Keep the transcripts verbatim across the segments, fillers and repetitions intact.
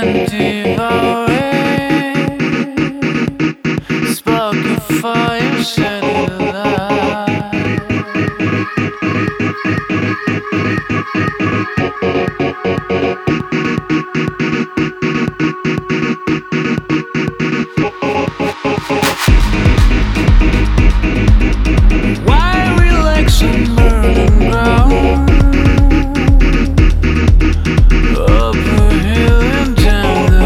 Up a hill and down the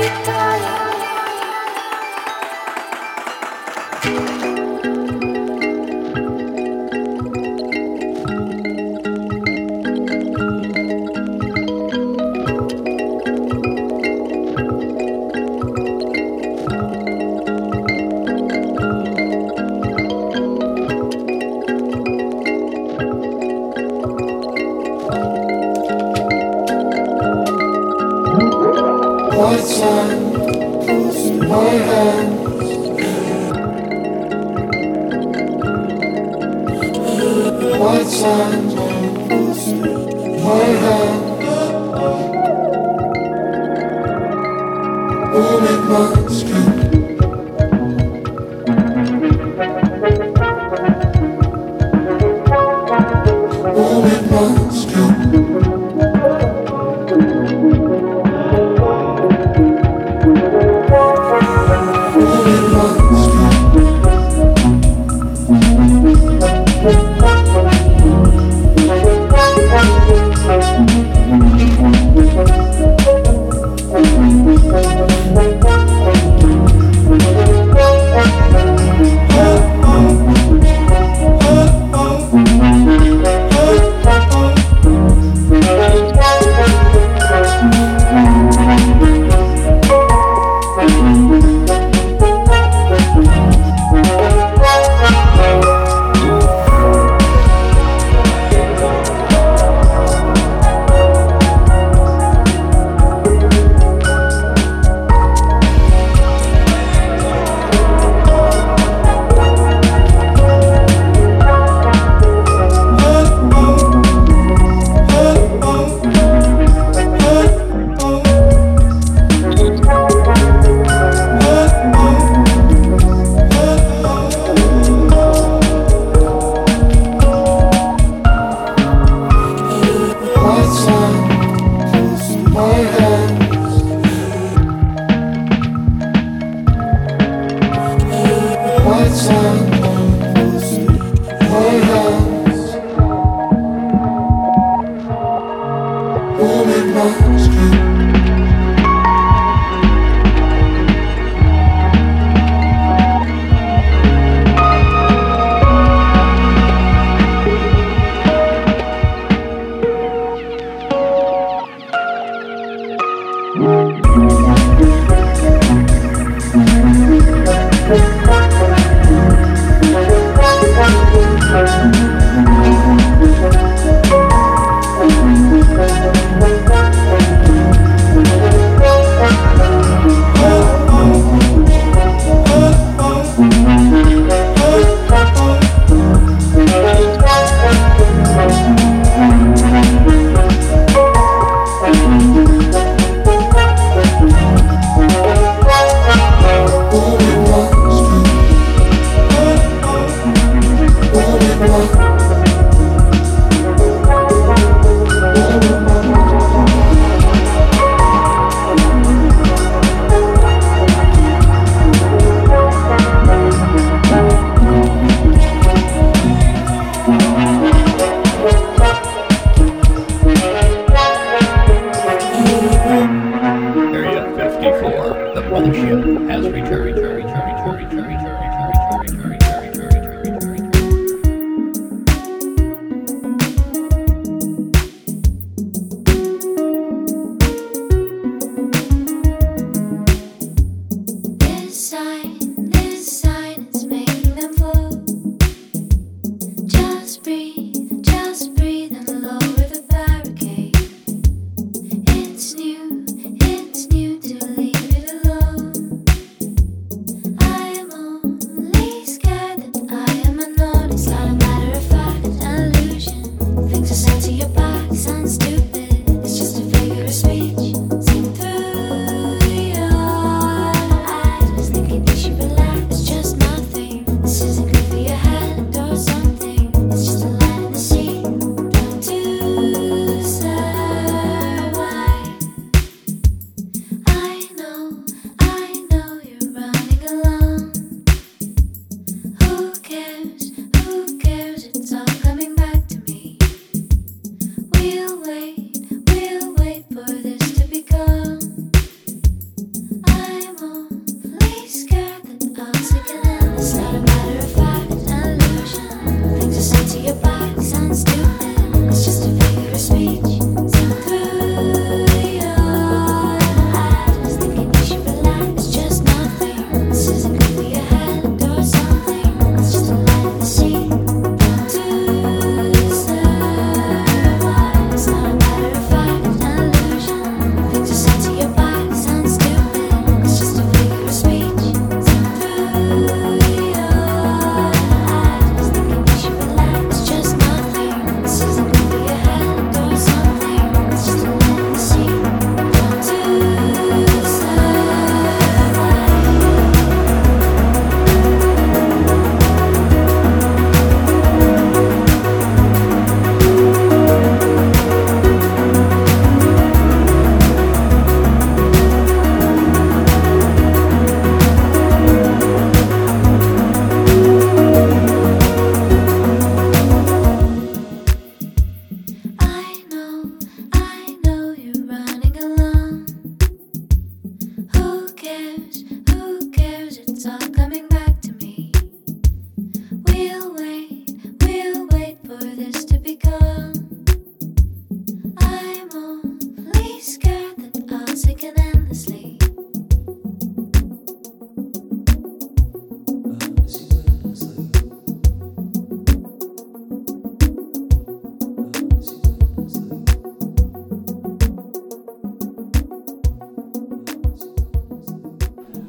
All it was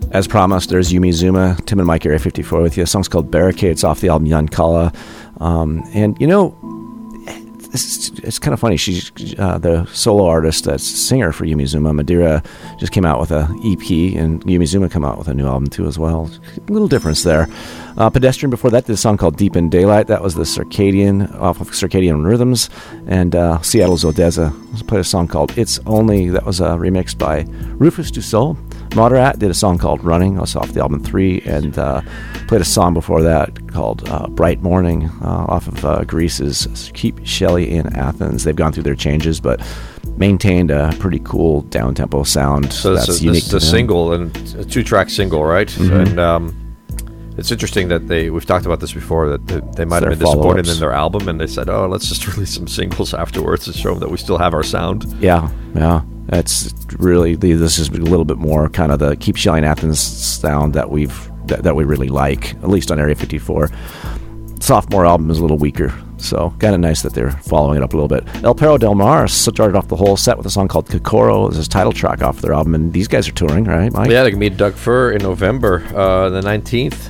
As promised, there's Yumi Zuma, Tim and Mike, Area fifty-four with you. The song's called Barricades off the album Yankala. Um, and, you know, it's, it's kind of funny. She's uh, the solo artist, that's singer for Yumi Zuma. Madeira just came out with a E P, and Yumi Zuma come out with a new album too as well. A little difference there. Uh, Pedestrian before that did a song called Deep in Daylight. That was the Circadian, off of Circadian Rhythms. And uh, Seattle's Odessa played a song called It's Only. That was uh, remixed by Rufus Du Sol. Moderat did a song called Running. That was off the album three. And uh, played a song before that called uh, Bright Morning uh, off of uh, Grease's Keep Shelley in Athens. They've gone through their changes, but maintained a pretty cool down-tempo sound. So that's this, unique this is a single, and a two-track single, right? Mm-hmm. And um, it's interesting that they, we've talked about this before, that they, they might have been disappointed follow-ups in their album, and they said, oh, let's just release some singles afterwards to show them that we still have our sound. Yeah, yeah. That's really, this is a little bit more kind of the Keep Shelley in Athens sound that we've that, that we really like, at least on Area fifty-four. Sophomore album is a little weaker, so kind of nice that they're following it up a little bit. El Perro Del Mar started off the whole set with a song called Kokoro as his title track off their album, and these guys are touring, right, Mike? Yeah, they can meet Doug Fir in November, uh, the nineteenth.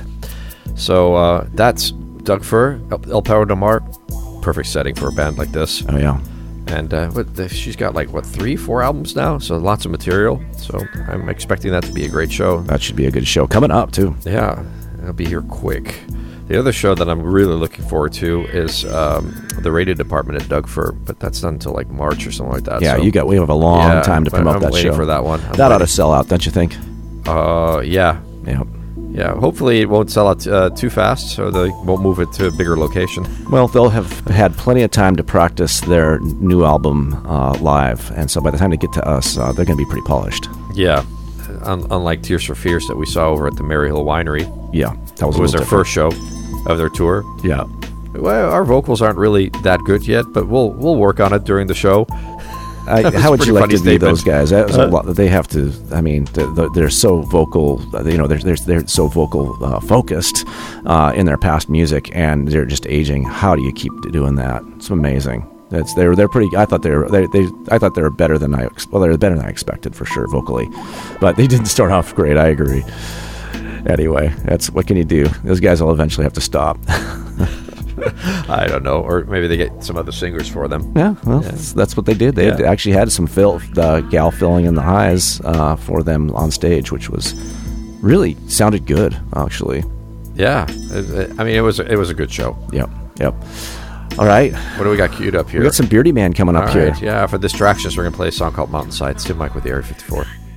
So uh, that's Doug Fir, El, El Perro Del Mar. Perfect setting for a band like this. Oh, yeah. And uh, what the, she's got like, what, three, four albums now? So lots of material. So I'm expecting that to be a great show. That should be a good show. Coming up, too. Yeah, it'll be here quick. The other show that I'm really looking forward to is um, the radio department at Doug Fir, but that's not until like March or something like that. Yeah, so, you got. We have a long yeah, time to promote I'm that waiting show. for that one. I'm that waiting. ought to sell out, don't you think? Uh, yeah. Yeah. Yeah, hopefully it won't sell out uh, too fast, so they won't move it to a bigger location. Well, they'll have had plenty of time to practice their new album uh, live, and so by the time they get to us, uh, they're going to be pretty polished. Yeah, Un- unlike Tears for Fears that we saw over at the Maryhill Winery. Yeah, that was, it was their different. first show of their tour. Yeah. Well, our vocals aren't really that good yet, but we'll we'll work on it during the show. I, how would you like to statement. be those guys? That was uh, a lot. They have to. I mean, they're, they're so vocal. You know, they're they're, they're so vocal uh, focused uh, in their past music, and they're just aging. How do you keep doing that? It's amazing. That's they're they're pretty. I thought they were they, they I thought they were better than I well they're better than I expected for sure vocally, but they didn't start off great. I agree. Anyway, that's what can you do? Those guys will eventually have to stop. I don't know, or maybe they get some other singers for them. Yeah, well, yeah. That's, that's what they did. They yeah. had, actually had some fill, uh, gal filling in the highs uh, for them on stage, which was really sounded good, actually. Yeah, I mean, it was it was a good show. Yep, yep. All right, what do we got queued up here? We got some Beardy Man coming up All here. Right, yeah, for Distractions, we're gonna play a song called Mountainside. Tim Mike with the Area fifty-four.